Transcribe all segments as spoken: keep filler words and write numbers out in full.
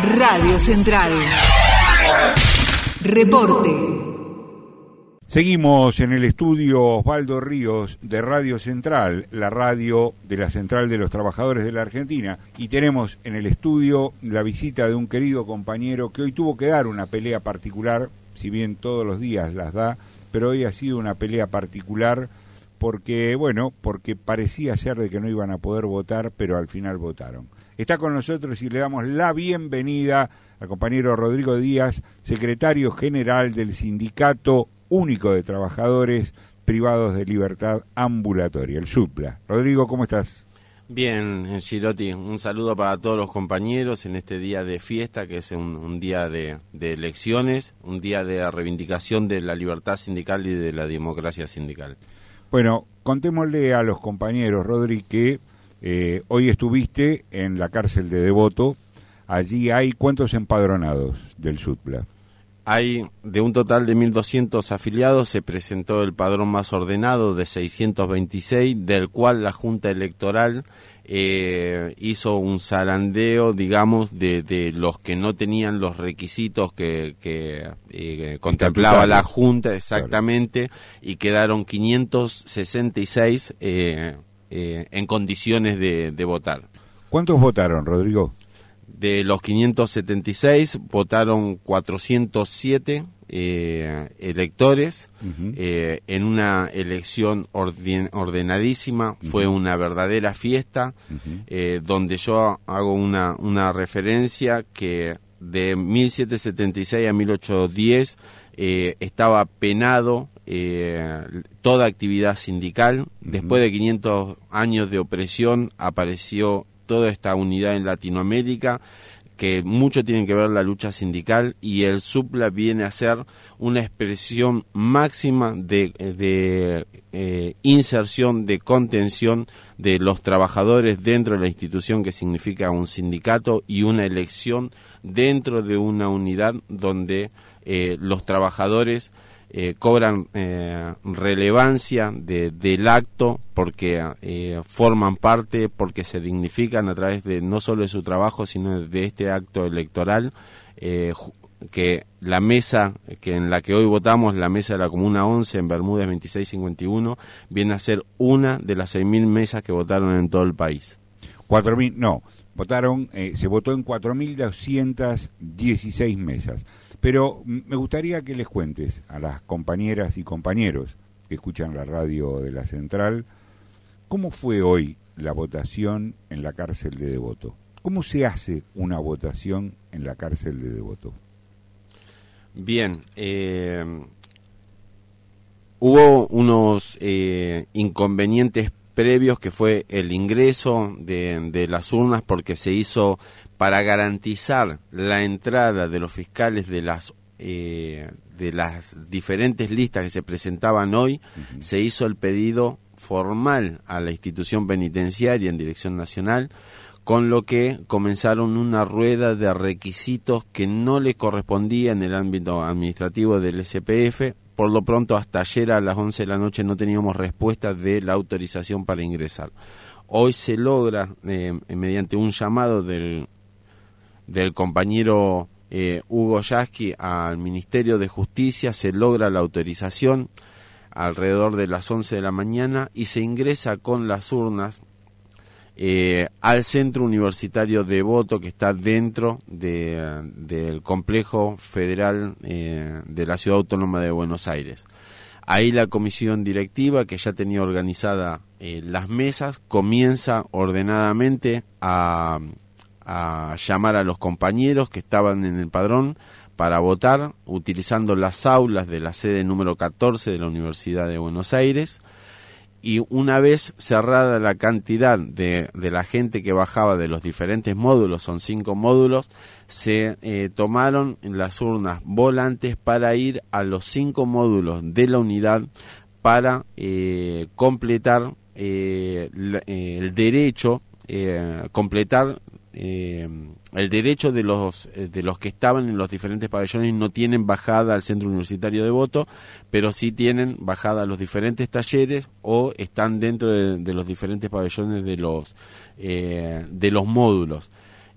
Radio Central. Reporte. Seguimos en el estudio Osvaldo Ríos de Radio Central, la radio de la Central de los Trabajadores de la Argentina, y tenemos en el estudio la visita de un querido compañero que hoy tuvo que dar una pelea particular, si bien todos los días las da, pero hoy ha sido una pelea particular porque, bueno, porque parecía ser de que no iban a poder votar, pero al final votaron. Está con nosotros y le damos la bienvenida al compañero Rodrigo Díaz, secretario general del Sindicato Único de Trabajadores Privados de Libertad Ambulatoria, el SUTPLA. Rodrigo, ¿cómo estás? Bien, Girotti, un saludo para todos los compañeros en este día de fiesta, que es un, un día de, de elecciones, un día de reivindicación de la libertad sindical y de la democracia sindical. Bueno, contémosle a los compañeros, Rodri, que eh, hoy estuviste en la cárcel de Devoto. Allí hay ¿cuántos empadronados del SUTPLA? Hay, de un total de mil doscientos afiliados, se presentó el padrón más ordenado de seiscientos veintiséis, del cual la Junta Electoral eh, hizo un zarandeo, digamos, de, de los que no tenían los requisitos que, que eh, contemplaba la Junta, exactamente, claro. Y quedaron quinientos sesenta y seis eh, eh, en condiciones de, de votar. ¿Cuántos votaron, Rodrigo? De los quinientos setenta y seis votaron cuatrocientos siete eh, electores uh-huh. eh, en una elección orden, ordenadísima. Uh-huh. Fue una verdadera fiesta uh-huh. eh, donde yo hago una, una referencia que de mil setecientos setenta y seis a mil ochocientos diez eh, estaba penado eh, toda actividad sindical. Uh-huh. Después de quinientos años de opresión apareció toda esta unidad en Latinoamérica, que mucho tiene que ver la lucha sindical, y el SUTPLA viene a ser una expresión máxima de, de eh, inserción, de contención de los trabajadores dentro de la institución que significa un sindicato, y una elección dentro de una unidad donde eh, los trabajadores Eh, cobran eh, relevancia de, del acto porque eh, forman parte, porque se dignifican a través de no solo de su trabajo, sino de este acto electoral, eh, que la mesa que en la que hoy votamos, la mesa de la Comuna once en Bermúdez veintiséis cincuenta y uno, viene a ser una de las seis mil mesas que votaron en todo el país. Cuatro mil, no, votaron, eh, se votó en cuatro mil doscientas dieciséis mesas. Pero me gustaría que les cuentes a las compañeras y compañeros que escuchan la radio de la Central, ¿cómo fue hoy la votación en la cárcel de Devoto? ¿Cómo se hace una votación en la cárcel de Devoto? Bien, eh, hubo unos eh, inconvenientes previos, que fue el ingreso de, de las urnas, porque se hizo para garantizar la entrada de los fiscales de las eh, de las diferentes listas que se presentaban hoy. Uh-huh. Se hizo el pedido formal a la institución penitenciaria en Dirección Nacional, con lo que comenzaron una rueda de requisitos que no le correspondía en el ámbito administrativo del S P F. Por lo pronto, hasta ayer a las once de la noche no teníamos respuesta de la autorización para ingresar. Hoy se logra, eh, mediante un llamado del, del compañero eh, Hugo Yasky al Ministerio de Justicia, se logra la autorización alrededor de las once de la mañana y se ingresa con las urnas eh, al Centro Universitario de Devoto, que está dentro de, del complejo federal eh, de la Ciudad Autónoma de Buenos Aires. Ahí la comisión directiva, que ya tenía organizada eh, las mesas, comienza ordenadamente a, a llamar a los compañeros que estaban en el padrón para votar, utilizando las aulas de la sede número catorce de la Universidad de Buenos Aires. Y una vez cerrada la cantidad de, de la gente que bajaba de los diferentes módulos, son cinco módulos, se eh, tomaron las urnas volantes para ir a los cinco módulos de la unidad para eh, completar eh, la, eh, el derecho, eh, completar eh, el derecho de los de los que estaban en los diferentes pabellones y no tienen bajada al Centro Universitario de Devoto, pero sí tienen bajada a los diferentes talleres o están dentro de, de los diferentes pabellones de los eh, de los módulos.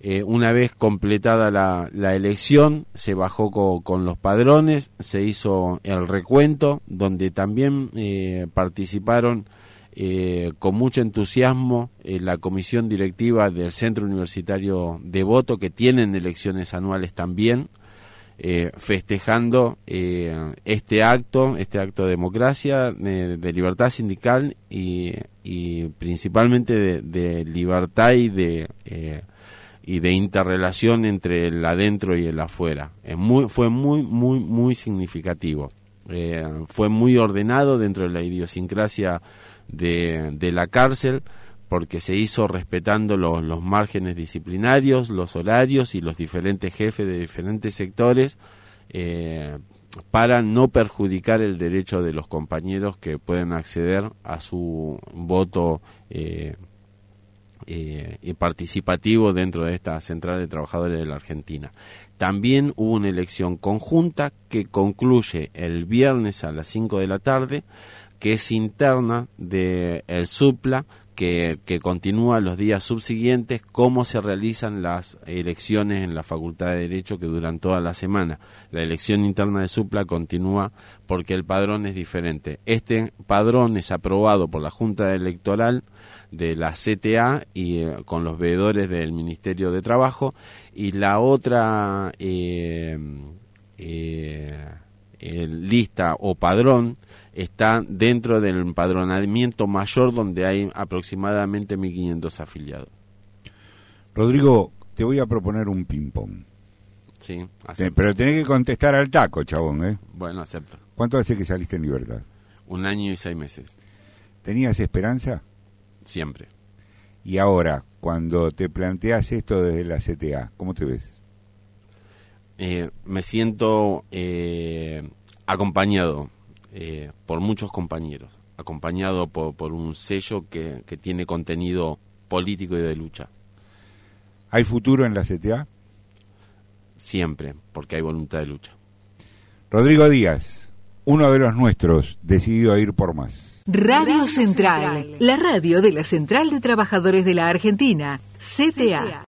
Eh, una vez completada la, la elección, se bajó co, con los padrones, se hizo el recuento, donde también eh, participaron eh, con mucho entusiasmo eh, la comisión directiva del Centro Universitario de Voto, que tienen elecciones anuales también, eh, festejando eh, este acto, este acto de democracia, de, de libertad sindical y, y principalmente de, de libertad y de... Eh, y de interrelación entre el adentro y el afuera. Es muy, fue muy, muy, muy significativo. Eh, fue muy ordenado dentro de la idiosincrasia de, de la cárcel, porque se hizo respetando los, los márgenes disciplinarios, los horarios y los diferentes jefes de diferentes sectores, eh, para no perjudicar el derecho de los compañeros que pueden acceder a su voto eh, Eh, y participativo dentro de esta Central de Trabajadores de la Argentina. También hubo una elección conjunta que concluye el viernes a las cinco de la tarde, que es interna de el SUPLA, que, que continúa los días subsiguientes, cómo se realizan las elecciones en la Facultad de Derecho, que duran toda la semana. La elección interna de SUPLA continúa porque el padrón es diferente. Este padrón es aprobado por la Junta Electoral de la C T A y eh, con los veedores del Ministerio de Trabajo, y la otra eh, eh, eh, lista o padrón está dentro del empadronamiento mayor, donde hay aproximadamente mil quinientos afiliados. Rodrigo, te voy a proponer un ping-pong. Sí, acepto. Pero tenés que contestar al taco, chabón, ¿eh? Bueno, acepto. ¿Cuánto hace que saliste en libertad? Un año y seis meses. ¿Tenías esperanza? Siempre. Y ahora, cuando te planteas esto desde la C T A, ¿cómo te ves? Eh, me siento eh, acompañado eh, por muchos compañeros, acompañado por, por un sello que, que tiene contenido político y de lucha. ¿Hay futuro en la C T A? Siempre, porque hay voluntad de lucha. Rodrigo Díaz, uno de los nuestros, decidió ir por más. Radio Central, la radio de la Central de Trabajadores de la Argentina, C T A.